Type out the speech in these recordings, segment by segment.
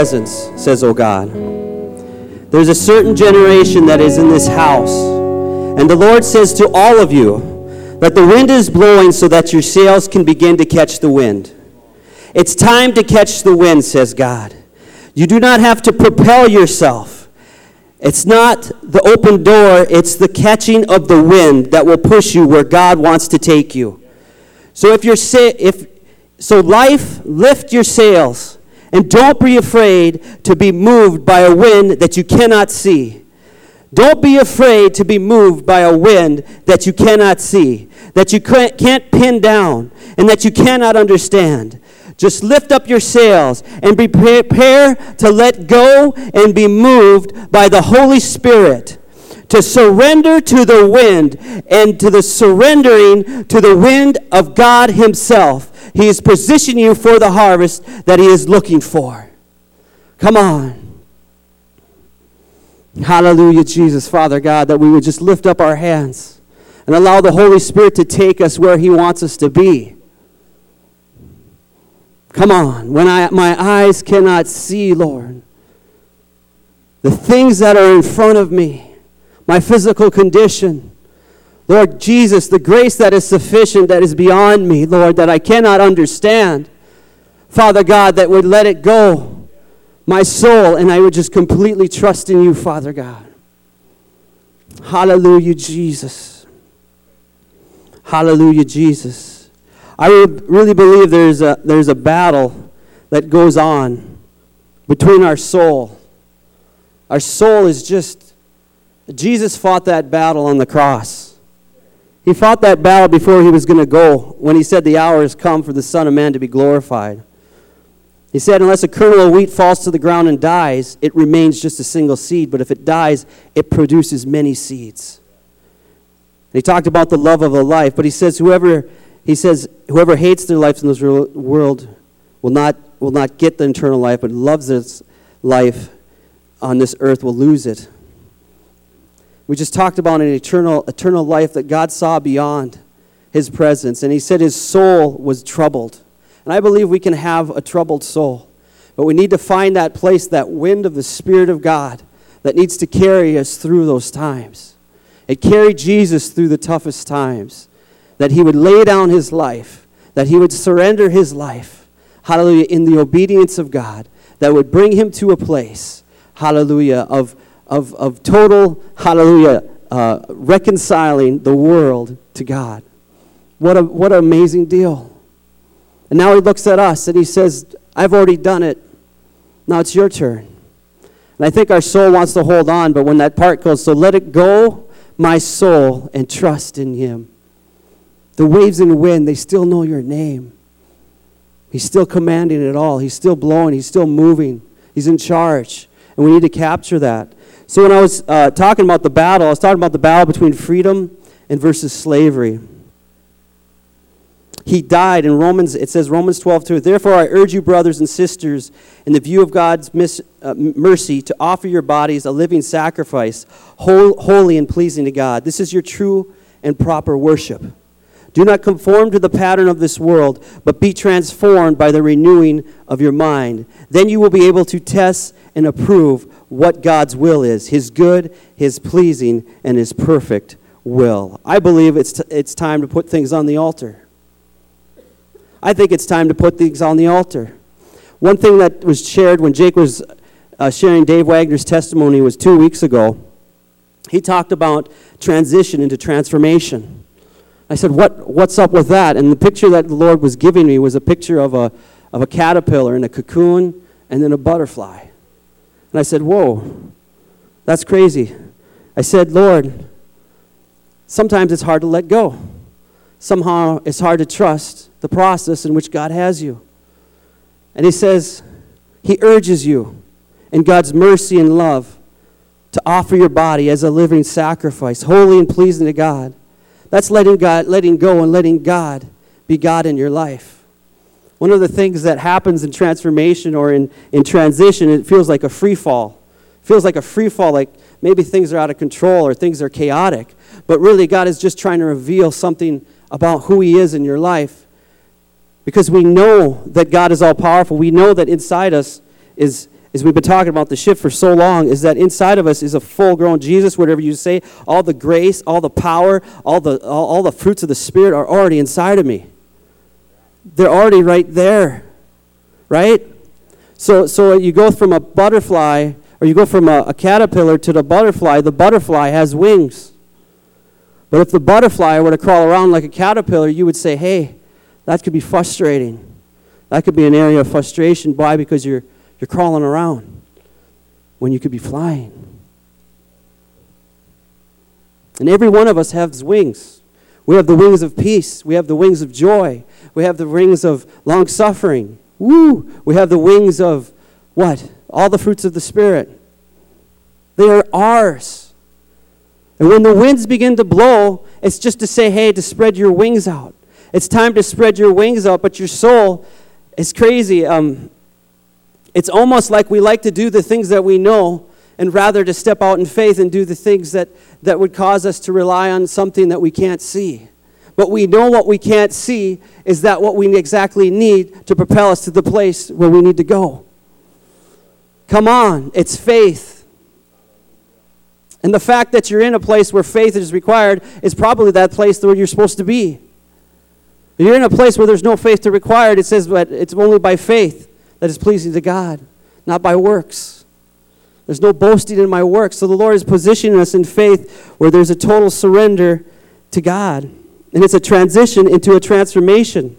presence, says, O God. There's a certain generation that is in this house. And the Lord says to all of you that the wind is blowing so that your sails can begin to catch the wind. It's time to catch the wind, says God. You do not have to propel yourself. It's not the open door, it's the catching of the wind that will push you where God wants to take you. So lift your sails. And don't be afraid to be moved by a wind that you cannot see. Don't be afraid to be moved by a wind that you cannot see, that you can't pin down, and that you cannot understand. Just lift up your sails and prepare to let go and be moved by the Holy Spirit, to surrender to the wind and to the surrendering to the wind of God Himself. He is positioning you for the harvest that He is looking for. Come on. Hallelujah, Jesus, Father God, that we would just lift up our hands and allow the Holy Spirit to take us where He wants us to be. Come on. When my eyes cannot see, Lord, the things that are in front of me, my physical condition, Lord Jesus, the grace that is sufficient, that is beyond me, Lord, that I cannot understand. Father God, that would let it go, my soul, and I would just completely trust in you, Father God. Hallelujah, Jesus. Hallelujah, Jesus. I really believe there's a battle that goes on between our soul. Our soul is just, Jesus fought that battle on the cross. He fought that battle before He was going to go, when He said the hour has come for the Son of Man to be glorified. He said, unless a kernel of wheat falls to the ground and dies, it remains just a single seed. But if it dies, it produces many seeds. And He talked about the love of a life. But He says, whoever hates their life in this world will not get the eternal life, but loves its life on this earth will lose it. We just talked about an eternal life that God saw beyond His presence. And He said His soul was troubled. And I believe we can have a troubled soul. But we need to find that place, that wind of the Spirit of God that needs to carry us through those times. It carried Jesus through the toughest times. That He would lay down His life. That He would surrender His life. Hallelujah, in the obedience of God. That would bring Him to a place, hallelujah, of total, hallelujah, reconciling the world to God. What an amazing deal. And now He looks at us and He says, I've already done it. Now it's your turn. And I think our soul wants to hold on, but when that part goes, so let it go, my soul, and trust in Him. The waves and wind, they still know your name. He's still commanding it all. He's still blowing. He's still moving. He's in charge. And we need to capture that. So when I was talking about the battle, I was talking about the battle between freedom and versus slavery. He died in Romans, it says Romans 12:2, therefore I urge you, brothers and sisters, in the view of God's mercy, to offer your bodies a living sacrifice, holy and pleasing to God. This is your true and proper worship. Do not conform to the pattern of this world, but be transformed by the renewing of your mind. Then you will be able to test and approve what God's will is, His good, His pleasing, and His perfect will. I believe it's time to put things on the altar. I think it's time to put things on the altar. One thing that was shared when Jake was sharing Dave Wagner's testimony was 2 weeks ago. He talked about transition into transformation. I said, what's up with that? And the picture that the Lord was giving me was a picture of a caterpillar in a cocoon and then a butterfly. And I said, whoa, that's crazy. I said, Lord, sometimes it's hard to let go. Somehow it's hard to trust the process in which God has you. And He says, He urges you in God's mercy and love to offer your body as a living sacrifice, holy and pleasing to God. That's letting go and letting God be God in your life. One of the things that happens in transformation or in transition, it feels like a free fall. It feels like a free fall, like maybe things are out of control or things are chaotic. But really, God is just trying to reveal something about who He is in your life. Because we know that God is all-powerful. We know that inside us is is we've been talking about the shift for so long, is that inside of us is a full-grown Jesus, whatever you say. All the grace, all the power, all the fruits of the Spirit are already inside of me. They're already right there, right? So you go from a butterfly, or you go from a caterpillar to the butterfly has wings. But if the butterfly were to crawl around like a caterpillar, you would say, hey, that could be frustrating. That could be an area of frustration. Why? Because you're crawling around when you could be flying. And every one of us has wings. We have the wings of peace. We have the wings of joy. We have the wings of long-suffering. Woo! We have the wings of what? All the fruits of the Spirit. They are ours. And when the winds begin to blow, it's just to say, hey, to spread your wings out. It's time to spread your wings out, but your soul is crazy. It's almost like we like to do the things that we know and rather to step out in faith and do the things that would cause us to rely on something that we can't see. But we know what we can't see is that what we exactly need to propel us to the place where we need to go. Come on, it's faith. And the fact that you're in a place where faith is required is probably that place where you're supposed to be. If you're in a place where there's no faith to required, it says that it's only by faith that is pleasing to God, not by works. There's no boasting in my works. So the Lord is positioning us in faith where there's a total surrender to God. And it's a transition into a transformation.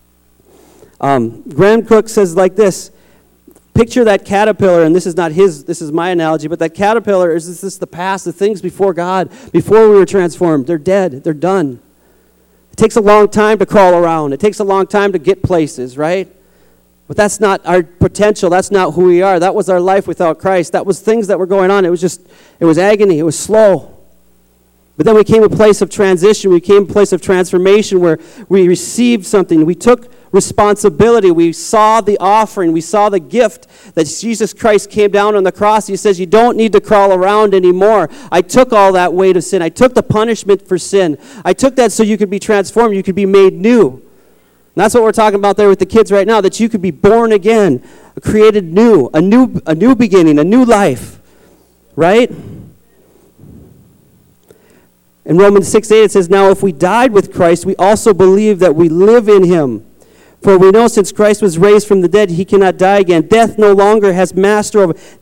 Graham Cook says like this, picture that caterpillar, and this is not his, this is my analogy, but that caterpillar is this the past, the things before God, before we were transformed. They're dead. They're done. It takes a long time to crawl around. It takes a long time to get places, right? But that's not our potential. That's not who we are. That was our life without Christ. That was things that were going on. It was agony. It was slow. But then we came to a place of transition. We came to a place of transformation where we received something. We took responsibility. We saw the offering. We saw the gift that Jesus Christ came down on the cross. He says, you don't need to crawl around anymore. I took all that weight of sin. I took the punishment for sin. I took that so you could be transformed. You could be made new. And that's what we're talking about there with the kids right now, that you could be born again, created new, a new beginning, a new life, right? In Romans 6:8 it says, now if we died with Christ, we also believe that we live in him. For we know since Christ was raised from the dead, he cannot die again. Death no longer has mastery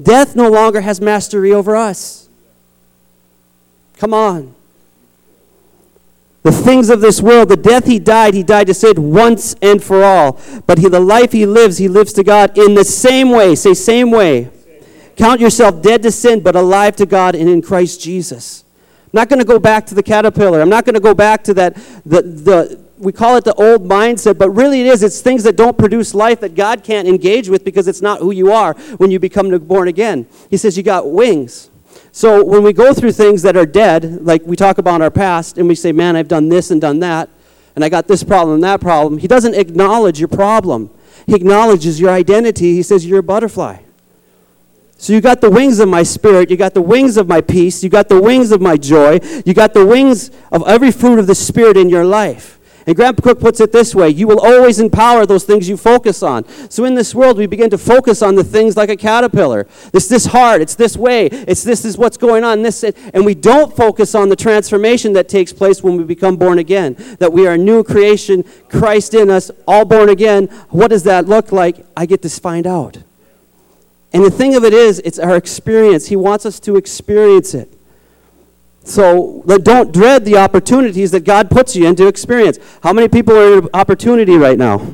over us. Come on. The things of this world, the death he died to save once and for all. But the life he lives to God in the same way. Say same way. Count yourself dead to sin, but alive to God and in Christ Jesus. I'm not going to go back to the caterpillar. I'm not going to go back to that, we call it the old mindset, but really it's things that don't produce life that God can't engage with because it's not who you are when you become born again. He says you got wings. So when we go through things that are dead, like we talk about in our past, and we say, man, I've done this and done that, and I got this problem and that problem, he doesn't acknowledge your problem. He acknowledges your identity. He says you're a butterfly. So you got the wings of my spirit, you got the wings of my peace, you got the wings of my joy, you got the wings of every fruit of the Spirit in your life. And Graham Cook puts it this way, you will always empower those things you focus on. So in this world, we begin to focus on the things like a caterpillar. It's this hard, it's this way, this is what's going on, and we don't focus on the transformation that takes place when we become born again. That we are a new creation, Christ in us, all born again. What does that look like? I get to find out. And the thing of it is, it's our experience. He wants us to experience it. So don't dread the opportunities that God puts you into experience. How many people are in an opportunity right now?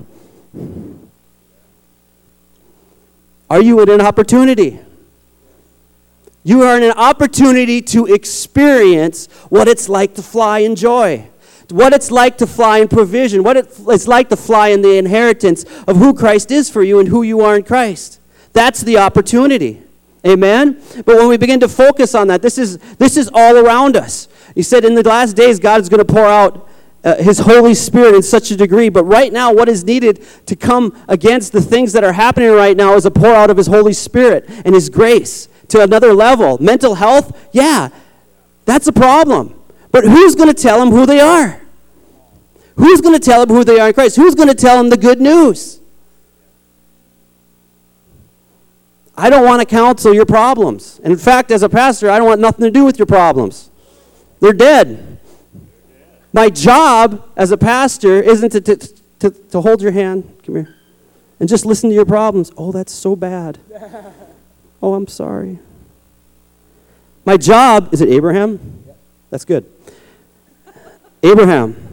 Are you in an opportunity? You are in an opportunity to experience what it's like to fly in joy. What it's like to fly in provision. What it's like to fly in the inheritance of who Christ is for you and who you are in Christ. That's the opportunity. Amen? But when we begin to focus on that, this is all around us. He said in the last days, God is going to pour out his Holy Spirit in such a degree. But right now, what is needed to come against the things that are happening right now is a pour out of his Holy Spirit and his grace to another level. Mental health, yeah, that's a problem. But who's going to tell them who they are? Who's going to tell them who they are in Christ? Who's going to tell them the good news? I don't want to counsel your problems. And in fact, as a pastor, I don't want nothing to do with your problems. They're dead. My job as a pastor isn't to hold your hand, come here, and just listen to your problems. Oh, that's so bad. Oh, I'm sorry. My job, is it Abraham? That's good. Abraham,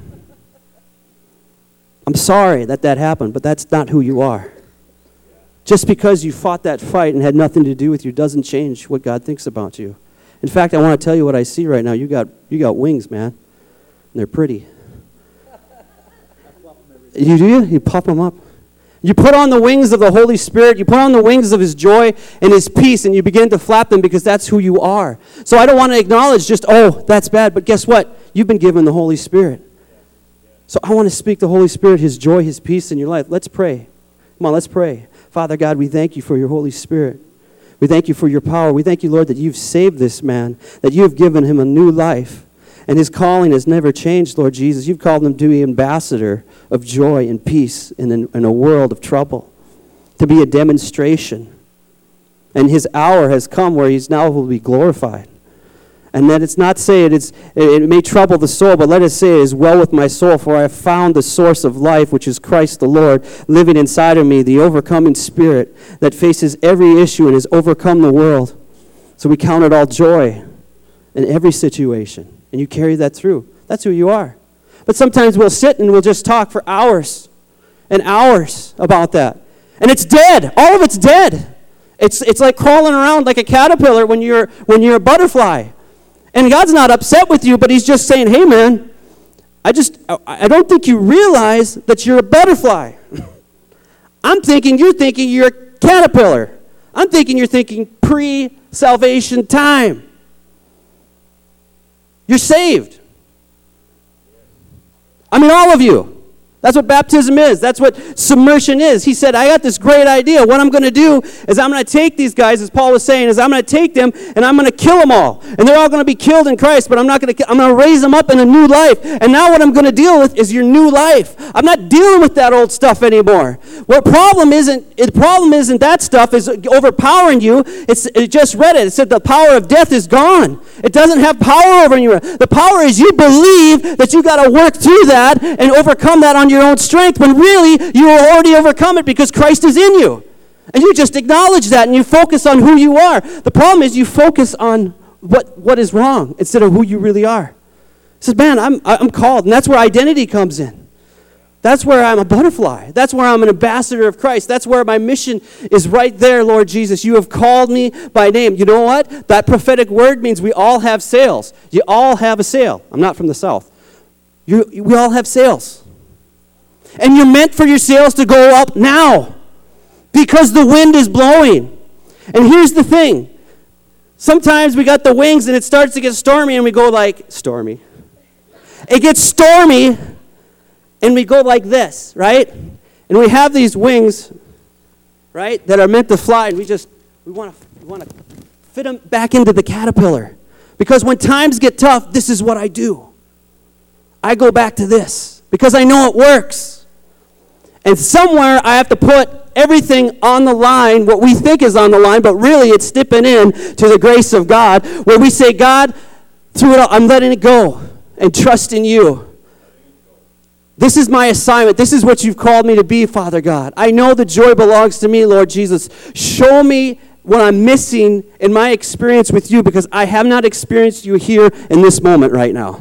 I'm sorry that happened, but that's not who you are. Just because you fought that fight and had nothing to do with you doesn't change what God thinks about you. In fact, I want to tell you what I see right now. You got wings, man. And they're pretty. You do? You pop them up. You put on the wings of the Holy Spirit. You put on the wings of His joy and His peace, and you begin to flap them because that's who you are. So I don't want to acknowledge just, oh, that's bad. But guess what? You've been given the Holy Spirit. So I want to speak the Holy Spirit, His joy, His peace in your life. Let's pray. Come on, let's pray. Father God, we thank you for your Holy Spirit. We thank you for your power. We thank you, Lord, that you've saved this man, that you have given him a new life. And his calling has never changed, Lord Jesus. You've called him to be ambassador of joy and peace in a world of trouble, to be a demonstration. And his hour has come where he's now will be glorified. And that it's not say it may trouble the soul, but let us say it is well with my soul, for I have found the source of life, which is Christ the Lord, living inside of me, the overcoming spirit that faces every issue and has overcome the world. So we count it all joy in every situation. And you carry that through. That's who you are. But sometimes we'll sit and we'll just talk for hours and hours about that. And it's dead. All of it's dead. It's like crawling around like a caterpillar when you're a butterfly. And God's not upset with you, but He's just saying, hey man, I don't think you realize that you're a butterfly. I'm thinking you're a caterpillar. I'm thinking you're thinking pre-salvation time. You're saved. I mean, all of you. That's what baptism is. That's what submersion is. He said, I got this great idea. What I'm going to do is I'm going to take these guys, as Paul was saying, is I'm going to take them and I'm going to kill them all. And they're all going to be killed in Christ, but I'm going to raise them up in a new life. And now what I'm going to deal with is your new life. I'm not dealing with that old stuff anymore. The problem isn't that stuff is overpowering you. It just read it. It said the power of death is gone. It doesn't have power over you. The power is you believe that you got to work through that and overcome that on your own strength, when really you will already overcome it because Christ is in you. And you just acknowledge that and you focus on who you are. The problem is you focus on what is wrong instead of who you really are. He says, man, I'm called. And that's where identity comes in. That's where I'm a butterfly. That's where I'm an ambassador of Christ. That's where my mission is right there, Lord Jesus. You have called me by name. You know what? That prophetic word means we all have sails. You all have a sail. I'm not from the South. We all have sails. And you're meant for your sails to go up now because the wind is blowing. And here's the thing. Sometimes we got the wings and it starts to get stormy and we go like, stormy. It gets stormy and we go like this, right? And we have these wings, right, that are meant to fly, and we want to fit them back into the caterpillar. Because when times get tough, this is what I do. I go back to this because I know it works. And somewhere I have to put everything on the line, what we think is on the line, but really it's stepping in to the grace of God, where we say, God, through it all, I'm letting it go and trust in you. This is my assignment. This is what you've called me to be, Father God. I know the joy belongs to me, Lord Jesus. Show me what I'm missing in my experience with you, because I have not experienced you here in this moment right now.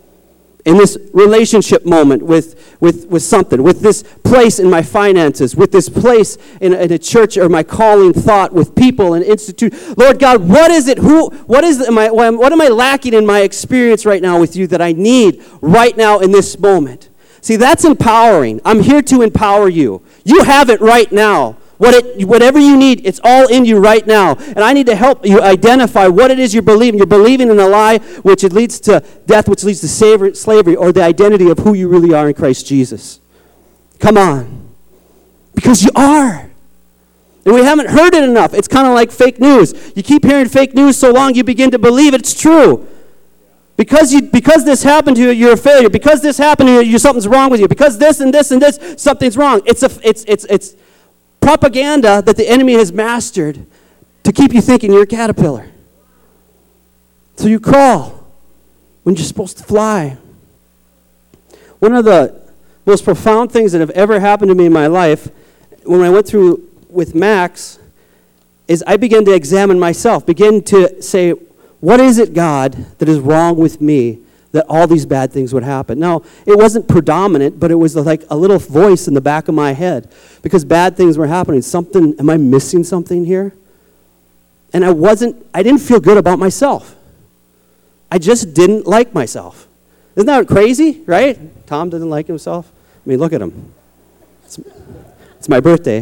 In this relationship moment with something, with this place in my finances, with this place in a church, or my calling thought with people and institute. Lord God, what is it? What am I lacking in my experience right now with you that I need right now in this moment? See, that's empowering. I'm here to empower you. You have it right now. Whatever you need, it's all in you right now. And I need to help you identify what it is you're believing. You're believing in a lie, which it leads to death, which leads to slavery, or the identity of who you really are in Christ Jesus. Come on. Because you are. And we haven't heard it enough. It's kind of like fake news. You keep hearing fake news so long, you begin to believe it's true. Because this happened to you, you're a failure. Because this happened to you, something's wrong with you. Because this and this and this, something's wrong. It's propaganda that the enemy has mastered to keep you thinking you're a caterpillar. So you crawl when you're supposed to fly. One of the most profound things that have ever happened to me in my life, when I went through with Max, is I began to examine myself, begin to say, what is it, God, that is wrong with me that all these bad things would happen? Now, it wasn't predominant, but it was like a little voice in the back of my head because bad things were happening. Am I missing something here? And I didn't feel good about myself. I just didn't like myself. Isn't that crazy, right? Tom doesn't like himself. I mean, look at him. It's my birthday.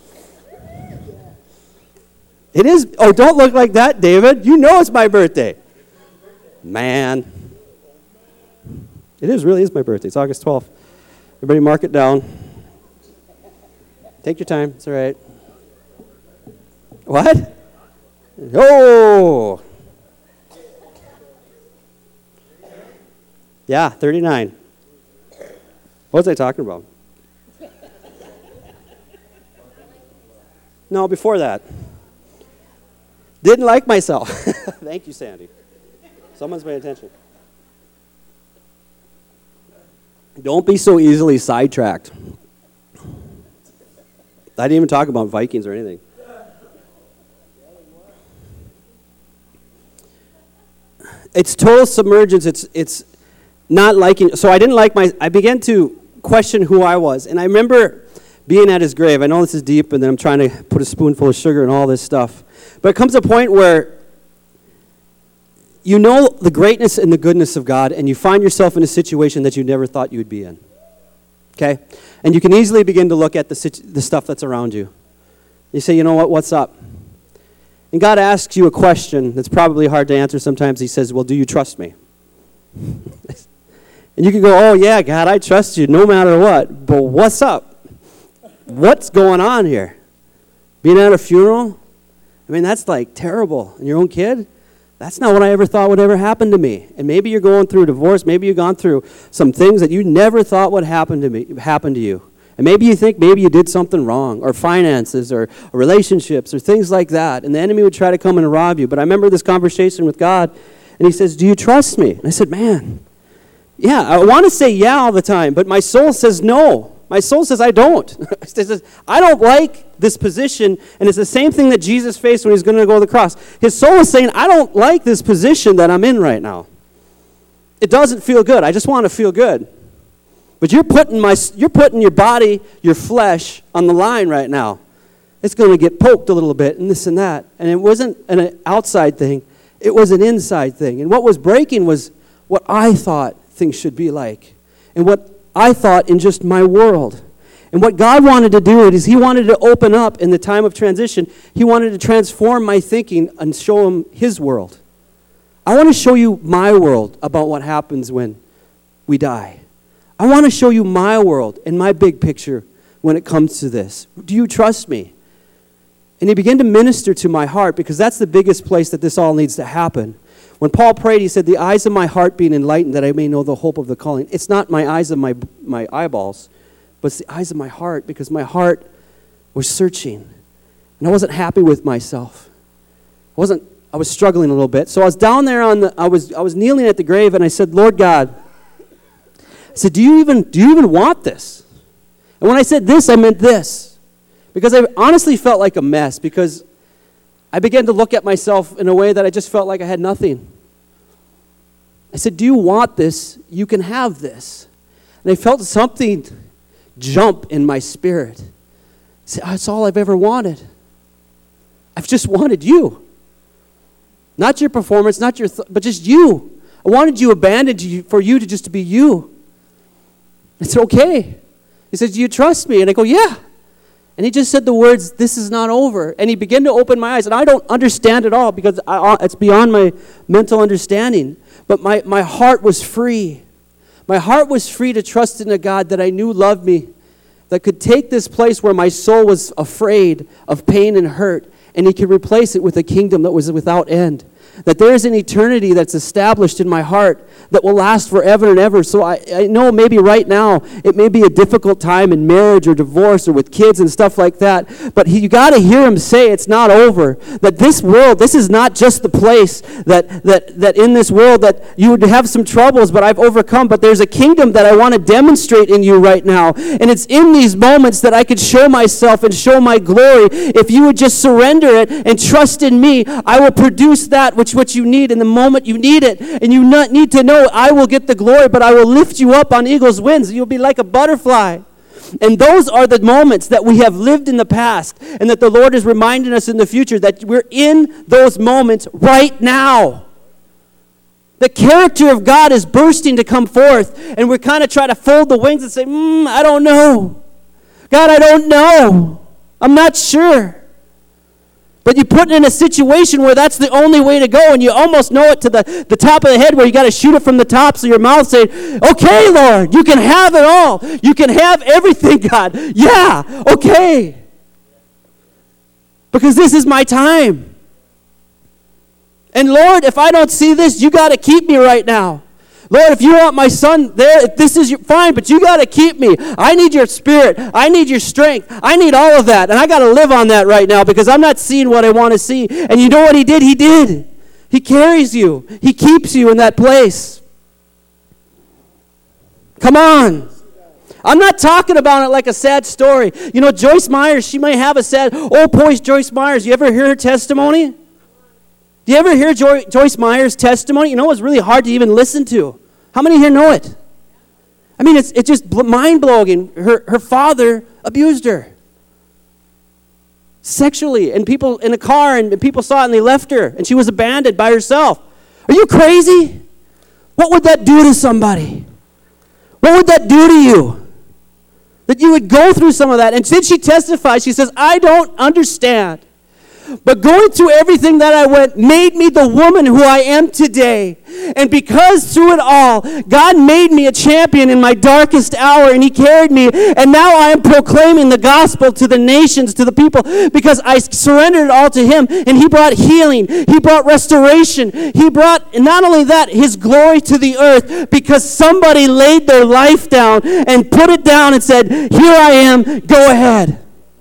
It is. Oh, don't look like that, David. You know it's my birthday. Man. Really is my birthday. It's August 12th. Everybody mark it down. Take your time. It's all right. What? Oh. Yeah, 39. What was I talking about? No, before that. Didn't like myself. Thank you, Sandy. Someone's paying attention. Don't be so easily sidetracked. I didn't even talk about Vikings or anything. It's total submergence. It's not liking. So I didn't like I began to question who I was. And I remember being at his grave. I know this is deep, and then I'm trying to put a spoonful of sugar and all this stuff. But it comes a point where you know the greatness and the goodness of God, and you find yourself in a situation that you never thought you would be in. Okay? And you can easily begin to look at the stuff that's around you. You say, you know what, what's up? And God asks you a question that's probably hard to answer sometimes. He says, well, do you trust me? And you can go, oh, yeah, God, I trust you no matter what. But what's up? What's going on here? Being at a funeral? I mean, that's like terrible. And your own kid? That's not what I ever thought would ever happen to me. And maybe you're going through a divorce. Maybe you've gone through some things that you never thought would happen to you. And maybe you think maybe you did something wrong, or finances, or relationships, or things like that. And the enemy would try to come and rob you. But I remember this conversation with God, and he says, do you trust me? And I said, man, yeah, I want to say yeah all the time, but my soul says no. My soul says I don't. It says, I don't like this position, and it's the same thing that Jesus faced when he was going to go to the cross. His soul is saying, I don't like this position that I'm in right now. It doesn't feel good. I just want to feel good. But you're putting your body, your flesh, on the line right now. It's going to get poked a little bit and this and that. And it wasn't an outside thing. It was an inside thing. And what was breaking was what I thought things should be like. And what I thought in just my world. And what God wanted to do is he wanted to open up in the time of transition. He wanted to transform my thinking and show him his world. I want to show you my world about what happens when we die. I want to show you my world and my big picture when it comes to this. Do you trust me? And he began to minister to my heart, because that's the biggest place that this all needs to happen. When Paul prayed, he said, the eyes of my heart being enlightened, that I may know the hope of the calling. It's not my eyes of my eyeballs, but it's the eyes of my heart, because my heart was searching. And I wasn't happy with myself. I was struggling a little bit. So I was down there I was kneeling at the grave, and I said, Lord God, I said, do you even want this? And when I said this, I meant this. Because I honestly felt like a mess, because I began to look at myself in a way that I just felt like I had nothing. I said, do you want this? You can have this. And I felt something jump in my spirit. I said, that's all I've ever wanted. I've just wanted you. Not your performance, not your but just you. I wanted you abandoned for you to just to be you. I said, okay. He said, do you trust me? And I go, yeah. And he just said the words, this is not over. And he began to open my eyes. And I don't understand it all, because it's beyond my mental understanding. But my heart was free. My heart was free to trust in a God that I knew loved me, that could take this place where my soul was afraid of pain and hurt, and he could replace it with a kingdom that was without end. that there is an eternity that's established in my heart that will last forever and ever. So I know maybe right now it may be a difficult time in marriage or divorce or with kids and stuff like that, but you got to hear him say it's not over. That this world, this is not just the place that in this world that you would have some troubles, but I've overcome. But there's a kingdom that I want to demonstrate in you right now. And it's in these moments that I could show myself and show my glory. If you would just surrender it and trust in me, I will produce that which what you need in the moment you need it. And you need to know I will get the glory, but I will lift you up on eagle's wings. You'll be like a butterfly. And those are the moments that we have lived in the past and that the Lord is reminding us in the future that we're in those moments right now. The character of God is bursting to come forth, and we're kind of trying to fold the wings and say, I don't know. God, I don't know. I'm not sure. But you put it in a situation where that's the only way to go, and you almost know it to the top of the head where you got to shoot it from the top, so your mouth saying, okay, Lord, you can have it all. You can have everything, God. Yeah, okay. Because this is my time. And Lord, if I don't see this, you got to keep me right now. Lord, if you want my son there, this is fine, but you got to keep me. I need your spirit. I need your strength. I need all of that. And I got to live on that right now because I'm not seeing what I want to see. And you know what he did? He did. He carries you. He keeps you in that place. Come on. I'm not talking about it like a sad story. You know, Joyce Myers, she might have a sad, poise Joyce Myers. You ever hear her testimony? Do you ever hear Joyce Myers' testimony? You know, it's really hard to even listen to. How many here know it? I mean, it's just mind-blowing. Her father abused her sexually, and people in a car, and people saw it, and they left her, and she was abandoned by herself. Are you crazy? What would that do to somebody? What would that do to you? That you would go through some of that. And then she testified. She says, I don't understand. But going through everything that I went made me the woman who I am today. And because through it all, God made me a champion in my darkest hour, and he carried me. And now I am proclaiming the gospel to the nations, to the people, because I surrendered it all to him. And he brought healing. He brought restoration. He brought, not only that, his glory to the earth, because somebody laid their life down and put it down and said, here I am, go ahead.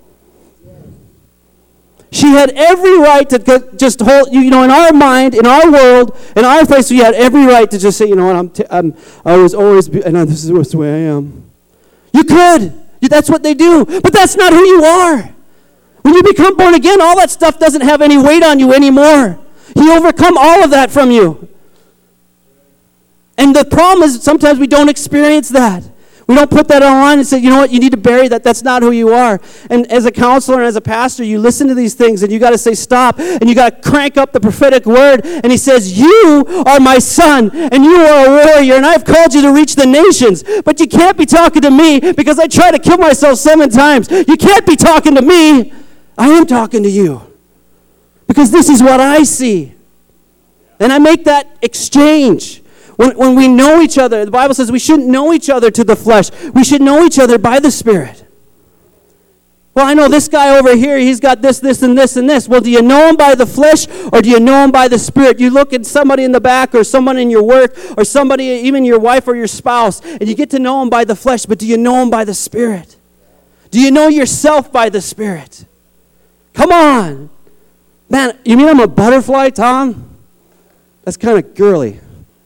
She had every right to just hold, in our mind, in our world, in our place, we had every right to just say, you know what, I was always, and this is the way I am. You could. That's what they do. But that's not who you are. When you become born again, all that stuff doesn't have any weight on you anymore. He overcome all of that from you. And the problem is sometimes we don't experience that. We don't put that online and say, you know what, you need to bury that. That's not who you are. And as a counselor and as a pastor, you listen to these things and you got to say stop, and you got to crank up the prophetic word. And he says, you are my son and you are a warrior, and I've called you to reach the nations. But you can't be talking to me because I tried to kill myself 7 times. You can't be talking to me. I am talking to you because this is what I see. And I make that exchange. When we know each other, the Bible says we shouldn't know each other to the flesh. We should know each other by the Spirit. Well, I know this guy over here, he's got this, and this, and this. Well, do you know him by the flesh or do you know him by the Spirit? You look at somebody in the back or someone in your work or somebody, even your wife or your spouse, and you get to know him by the flesh, but do you know him by the Spirit? Do you know yourself by the Spirit? Come on. Man, you mean I'm a butterfly, Tom? That's kind of girly.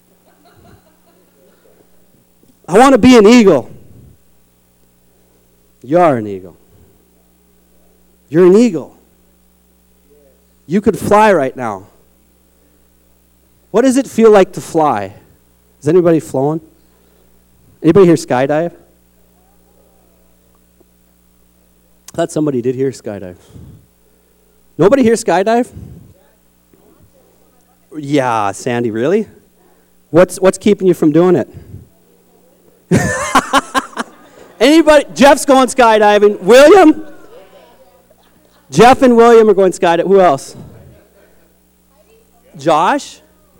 I want to be an eagle. You are an eagle. You're an eagle. You could fly right now. What does it feel like to fly? Is anybody flown? Anybody here skydive? I thought somebody did here skydive. Nobody here skydive? Yeah, Sandy, really? What's keeping you from doing it? Anybody? Jeff's going skydiving. William? Jeff and William are going skydiving. Who else? Josh?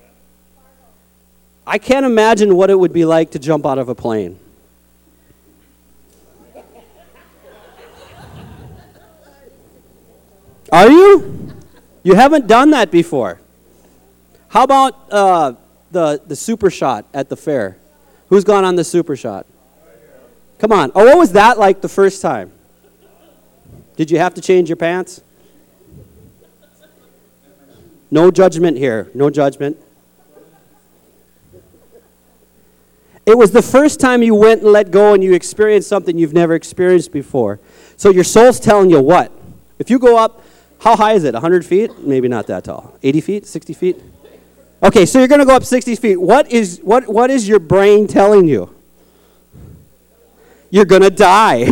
I can't imagine what it would be like to jump out of a plane. Are you? You haven't done that before. How about the super shot at the fair? Who's gone on the super shot? Come on. Oh, what was that like the first time? Did you have to change your pants? No judgment here. No judgment. It was the first time you went and let go and you experienced something you've never experienced before. So your soul's telling you what? If you go up, how high is it? 100 feet? Maybe not that tall. 80 feet? 60 feet? Okay, so you're going to go up 60 feet. What is your brain telling you? You're going to die.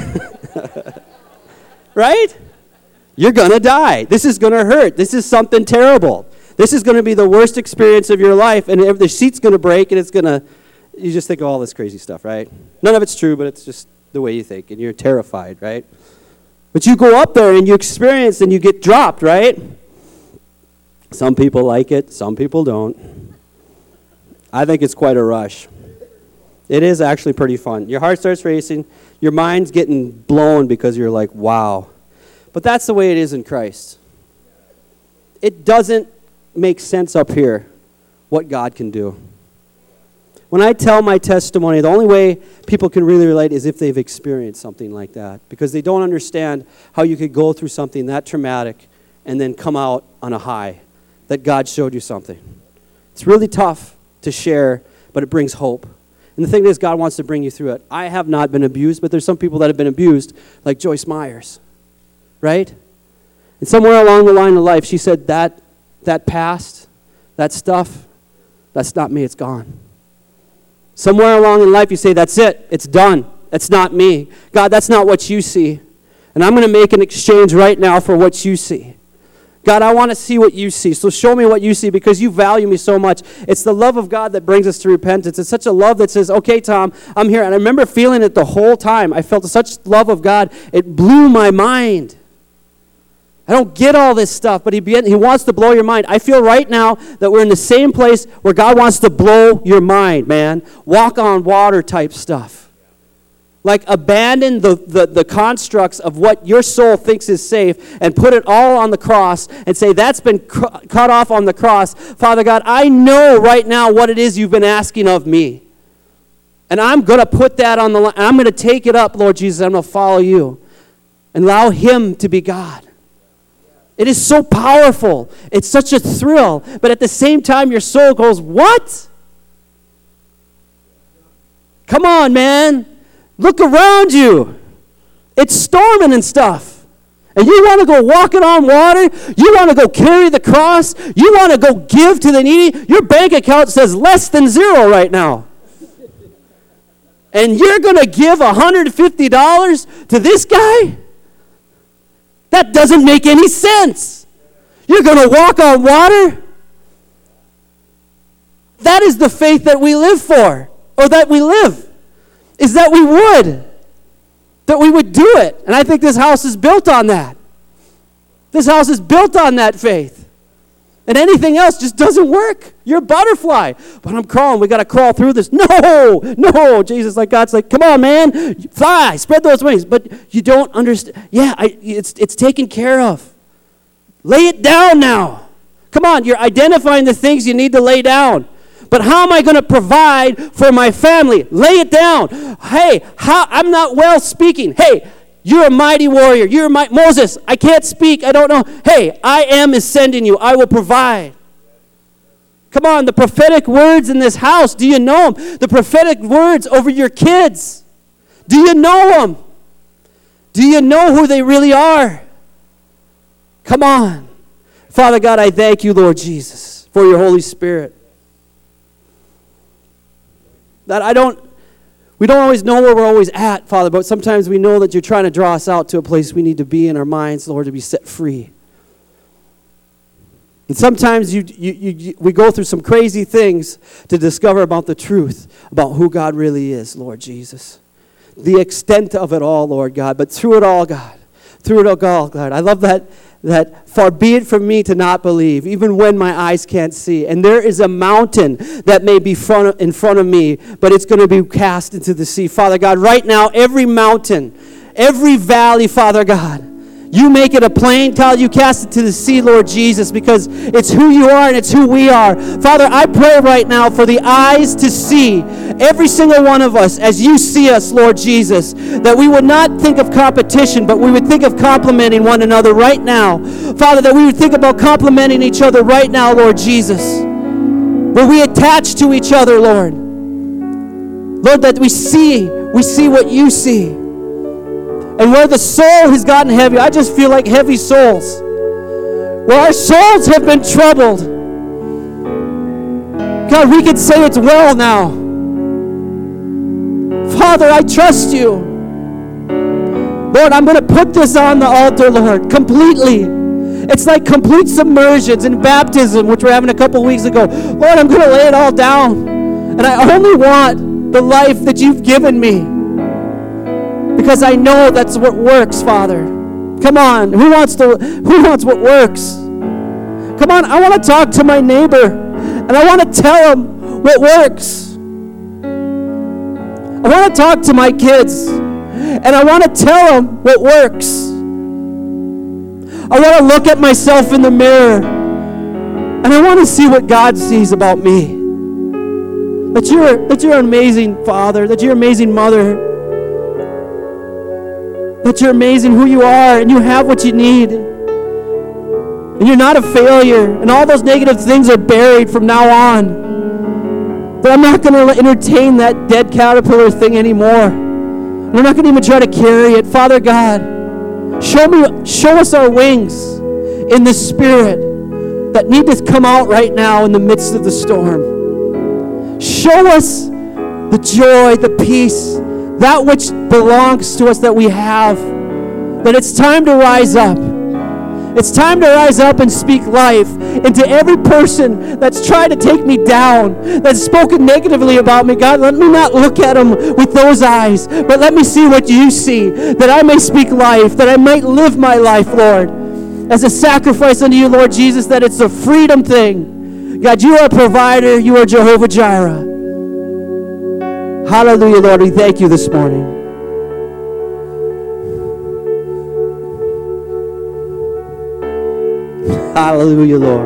Right? You're going to die. This is going to hurt. This is something terrible. This is going to be the worst experience of your life, and the seat's going to break, and it's going to... You just think of all this crazy stuff, right? None of it's true, but it's just the way you think, and you're terrified, right? But you go up there, and you experience, and you get dropped, right? Some people like it. Some people don't. I think it's quite a rush. It is actually pretty fun. Your heart starts racing. Your mind's getting blown because you're like, wow. But that's the way it is in Christ. It doesn't make sense up here what God can do. When I tell my testimony, the only way people can really relate is if they've experienced something like that, because they don't understand how you could go through something that traumatic and then come out on a high, that God showed you something. It's really tough to share, but it brings hope. And the thing is, God wants to bring you through it. I have not been abused, but there's some people that have been abused, like Joyce Myers, right? And somewhere along the line of life, she said, that past, that stuff, that's not me, it's gone. Somewhere along in life you say, that's it, it's done, that's not me. God, that's not what you see. And I'm going to make an exchange right now for what you see. God, I want to see what you see. So show me what you see because you value me so much. It's the love of God that brings us to repentance. It's such a love that says, okay, Tom, I'm here. And I remember feeling it the whole time. I felt such love of God. It blew my mind. I don't get all this stuff, but he wants to blow your mind. I feel right now that we're in the same place where God wants to blow your mind, man. Walk on water type stuff. Like abandon the constructs of what your soul thinks is safe and put it all on the cross and say, that's been cut off on the cross. Father God, I know right now what it is you've been asking of me. And I'm going to put that on the line. I'm going to take it up, Lord Jesus. I'm going to follow you and allow him to be God. It is so powerful. It's such a thrill. But at the same time, your soul goes, what? Come on, man. Look around you. It's storming and stuff. And you want to go walking on water? You want to go carry the cross? You want to go give to the needy? Your bank account says less than zero right now. And you're going to give $150 to this guy? That doesn't make any sense. You're going to walk on water? That is the faith that we live for, or that we live, is that we would do it. And I think this house is built on that. This house is built on that faith. And anything else just doesn't work. You're a butterfly. But I'm crawling. We got to crawl through this. No. Jesus, like God's like, come on, man. Fly. Spread those wings. But you don't understand. Yeah, it's taken care of. Lay it down now. Come on. You're identifying the things you need to lay down. But how am I going to provide for my family? Lay it down. Hey, I'm not well speaking. Hey, you're a mighty warrior. Moses, I can't speak. I don't know. Hey, I is sending you. I will provide. Come on, the prophetic words in this house. Do you know them? The prophetic words over your kids. Do you know them? Do you know who they really are? Come on. Father God, I thank you, Lord Jesus, for your Holy Spirit. That we don't always know where we're always at, Father, but sometimes we know that you're trying to draw us out to a place we need to be in our minds, Lord, to be set free. And sometimes we go through some crazy things to discover about the truth, about who God really is, Lord Jesus. The extent of it all, Lord God, but through it all, God. Through it all, God. I love that far be it from me to not believe, even when my eyes can't see. And there is a mountain that may be in front of me, but it's going to be cast into the sea. Father God, right now, every mountain, every valley, Father God, You make it a plain, God, you cast it to the sea, Lord Jesus, because it's who you are and it's who we are. Father, I pray right now for the eyes to see every single one of us as you see us, Lord Jesus, that we would not think of competition, but we would think of complimenting one another right now. Father, that we would think about complimenting each other right now, Lord Jesus. Where we attach to each other, Lord. Lord, that we see what you see. And where the soul has gotten heavy, I just feel like heavy souls. Where our souls have been troubled. God, we can say it's well now. Father, I trust you. Lord, I'm going to put this on the altar, Lord, completely. It's like complete submersions in baptism, which we're having a couple weeks ago. Lord, I'm going to lay it all down. And I only want the life that you've given me. Because I know that's what works, Father. Come on, who wants what works? Come on, I want to talk to my neighbor, and I want to tell him what works. I want to talk to my kids, and I want to tell them what works. I want to look at myself in the mirror, and I want to see what God sees about me. That you're an amazing father, that you're an amazing mother, that you're amazing who you are, and you have what you need. And you're not a failure, and all those negative things are buried from now on. But I'm not going to entertain that dead caterpillar thing anymore. And I'm not going to even try to carry it. Father God, show us our wings in the Spirit that need to come out right now in the midst of the storm. Show us the joy, the peace, that which belongs to us that we have. That it's time to rise up. It's time to rise up and speak life into every person that's tried to take me down, that's spoken negatively about me. God, let me not look at them with those eyes, but let me see what you see, that I may speak life, that I might live my life, Lord, as a sacrifice unto you, Lord Jesus, that it's a freedom thing. God, you are a provider. You are Jehovah Jireh. Hallelujah, Lord. We thank you this morning. Hallelujah, Lord.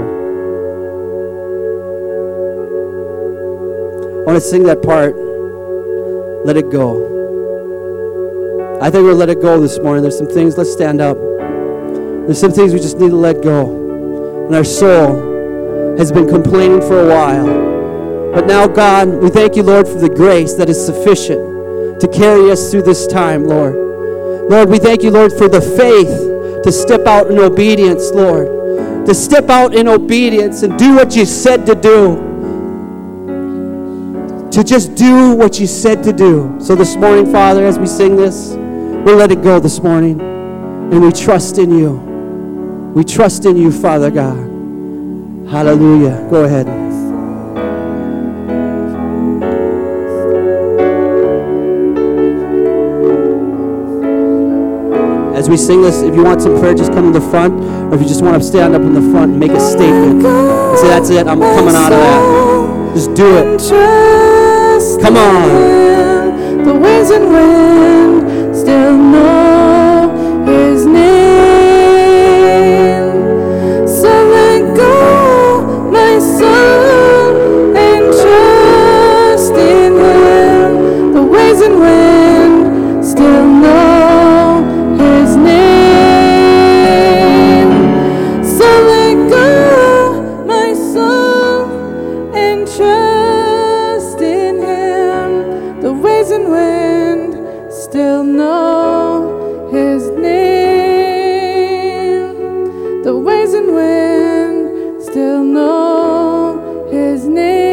I want to sing that part, Let It Go. I think we'll let it go this morning. There's some things, let's stand up. There's some things we just need to let go. And our soul has been complaining for a while. But now, God, we thank you, Lord, for the grace that is sufficient to carry us through this time, Lord. Lord, we thank you, Lord, for the faith to step out in obedience, Lord. To step out in obedience and do what you said to do. To just do what you said to do. So this morning, Father, as we sing this, we'll let it go this morning. And we trust in you. We trust in you, Father God. Hallelujah. Go ahead. As we sing this, if you want some prayer, just come to the front. Or if you just want to stand up in the front and make a statement. And say, that's it, I'm coming out of that. Just do it. Come on. The winds and wind still know his name. So let go, my soul, and trust in him. The winds and wind still know his name. So let go, my soul, and trust in him. The waves and wind still know his name. The waves and wind still know his name.